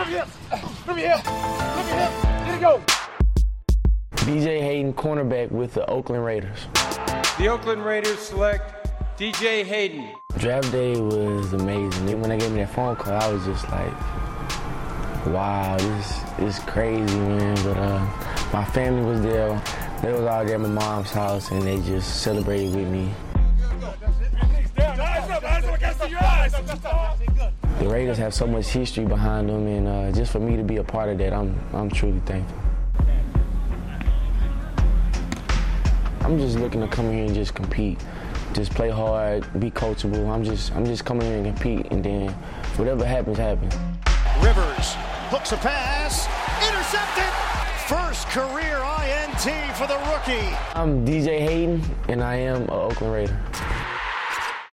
Let me help. Here you go. DJ Hayden, cornerback with the Oakland Raiders. The Oakland Raiders select DJ Hayden. Draft day was amazing. When they gave me that phone call, I was just like, wow, this is crazy, man. But my family was there. They was all there at my mom's house, and they just celebrated with me. The Raiders have so much history behind them, and just for me to be a part of that, I'm truly thankful. I'm just looking to come here and just compete, just play hard, be coachable. I'm just coming here and compete, and then whatever happens, happens. Rivers hooks a pass, intercepted. First career INT for the rookie. I'm DJ Hayden, and I am an Oakland Raider.